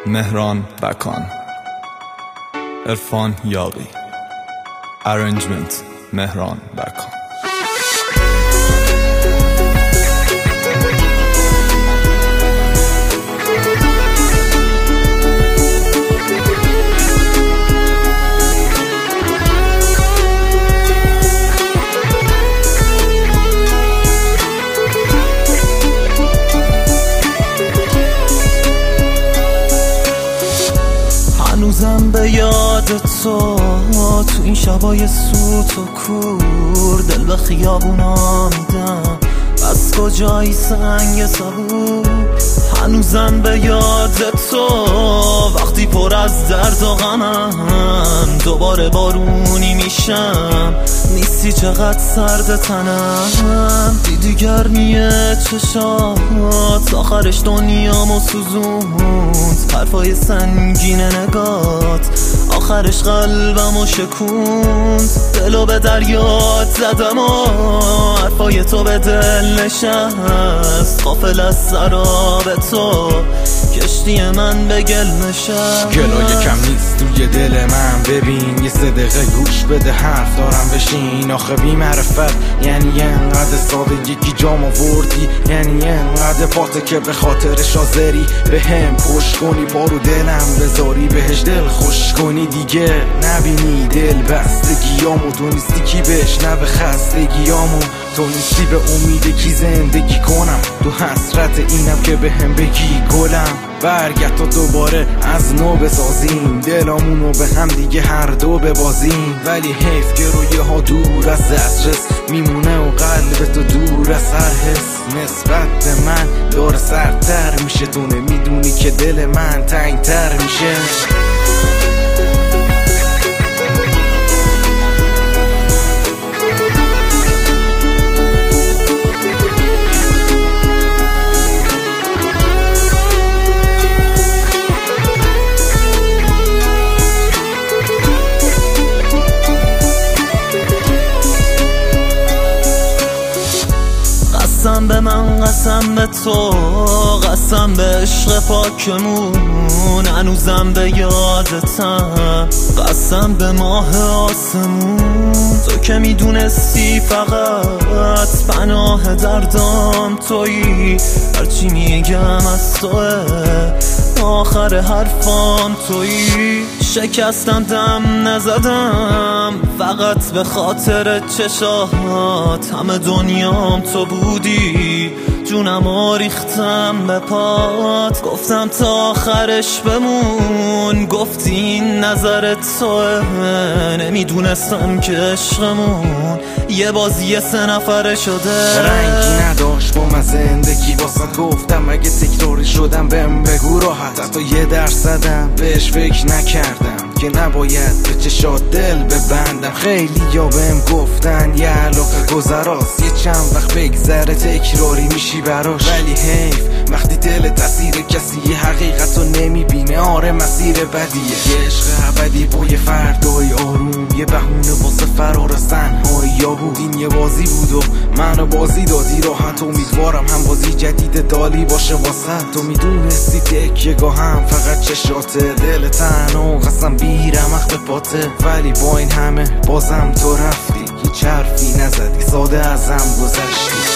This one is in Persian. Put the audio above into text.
مهران بکان، عرفان یاغی، ارنجمنت مهران بکان. هنوزم به یاد تو این شبای سوت و کور، دل به خیابونا میدم از کجایی سنگ صبور. هنوزم به یاد تو وقتی پر از درد و غمم، دوباره بارونی میشم نیستی چقدر سرد تنم. دیدی گرمی چشات آخرش دنیامو سوزوند، حرفای سنگین نگات آخرش قلبمو شکوند. دلو به دریات زدم و حرفای تو به دل نشست، غافل از سراب تو کشتی من به گل نشست. گلای کم نیست توی دل من، ببین یه صدقه گوش بده حرف دارم بشین. آخه بی معرفت یعنی انقدر ساده یکی جام آوردی، یعنی انقدر پاته که به خاطرش حاضری به هم پشت کنی، بارو دلم بذاری بهش دل خوش کنی. دیگه نبینی دل بستگیامو، تو نیستی کی بشنوه خستگیامو، تو نیستی به امید کی زندگی کنم، تو حسرت اینم که به هم بگی گلم. برگرد تا دوباره از نو بسازیم، دلامونو به هم دیگه هر دو ببازیم. ولی حیف که رویه ها دور از دسترس میمونه و قلب تو دور از هر حس. نسبت به من دور سرتر میشه، تو نمیدونی که دل من تنگتر میشه. قسم به من، قسم به تو، قسم به عشق پاکمون، هنوزم به یادتم، قسم به ماه آسمون. تو که میدونستی فقط پناه دردام تویی، هرچی میگم از توه آخر حرفام تویی. شکستم دم نزدم فقط به خاطر چشات، همه دنیام تو بودی، جونم ریختم به پات. گفتم تا آخرش بمون، گفتی این نظر توه، نمیدونستم که عشقمون یه بازی 3 نفره شده. رنگی نداشت با من زندگی واسه، گفتم اگه تکراری شدم بهم بگو راحت. حتی یه درصدم بهش فکر نکردم که نباید به چشات دل ببندم. خیلی یا بهم گفتن یه علاقه گذراست، یه چند وقت بگذره تکراری میشی براش. ولی حیف وقتی دل تاثیر کسی یه حقیقت رو نمیبینه، آره مسیر بدیه. یه عشق ابدی با یه فردای آروم، یه بهونه واسه فرار از تنهایی یا بود. این یه بازی بود و منو بازی دادی راحت، امیدوارم هم بازی جدید دالی باشه واسه. تو میدونستی تکیه گاهم فقط چشاته، دل تنها قسم بیرمق به پاته. ولی با این همه بازم تو رفتی، هیچ حرفی نزدی، ساده ازم گذشتی.